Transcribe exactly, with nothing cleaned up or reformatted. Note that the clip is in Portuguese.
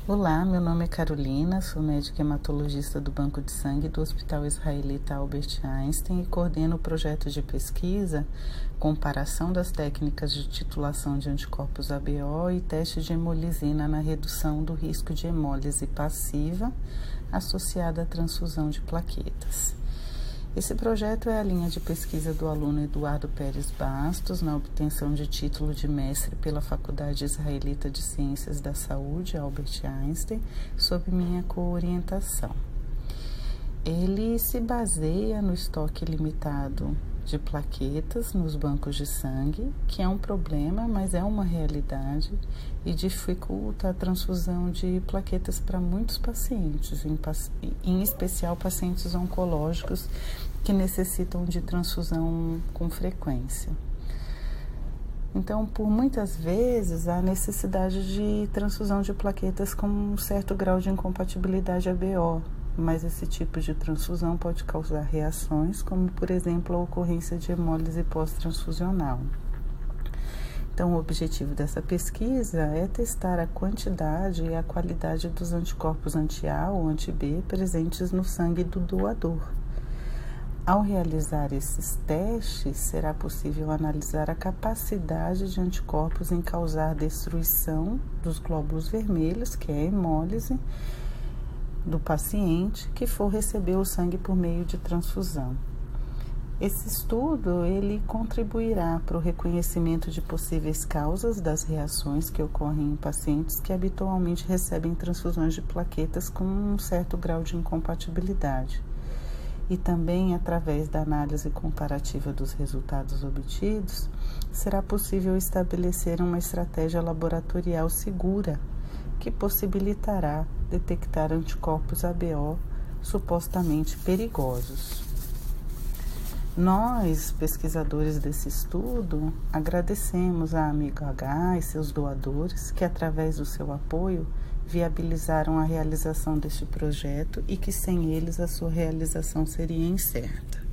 Olá, meu nome é Carolina, sou médica hematologista do Banco de Sangue do Hospital Israelita Albert Einstein e coordeno o projeto de pesquisa Comparação das técnicas de titulação de anticorpos A B O e teste de hemolisina na redução do risco de hemólise passiva associada à transfusão de plaquetas. Esse projeto é a linha de pesquisa do aluno Eduardo Pérez Bastos na obtenção de título de mestre pela Faculdade Israelita de Ciências da Saúde, Albert Einstein, sob minha coorientação. Ele se baseia no estoque limitado de plaquetas nos bancos de sangue, que é um problema, mas é uma realidade e dificulta a transfusão de plaquetas para muitos pacientes, em, em especial pacientes oncológicos que necessitam de transfusão com frequência. Então, por muitas vezes, há necessidade de transfusão de plaquetas com um certo grau de incompatibilidade A B O, mas esse tipo de transfusão pode causar reações, como, por exemplo, a ocorrência de hemólise pós-transfusional. Então, o objetivo dessa pesquisa é testar a quantidade e a qualidade dos anticorpos anti-A ou anti-B presentes no sangue do doador. Ao realizar esses testes, será possível analisar a capacidade de anticorpos em causar destruição dos glóbulos vermelhos, que é a hemólise, do paciente que for receber o sangue por meio de transfusão. Esse estudo ele contribuirá para o reconhecimento de possíveis causas das reações que ocorrem em pacientes que habitualmente recebem transfusões de plaquetas com um certo grau de incompatibilidade. E também, através da análise comparativa dos resultados obtidos, será possível estabelecer uma estratégia laboratorial segura que possibilitará detectar anticorpos A B O supostamente perigosos. Nós, pesquisadores desse estudo, agradecemos a Amigo H e seus doadores que, através do seu apoio, viabilizaram a realização deste projeto e que sem eles a sua realização seria incerta.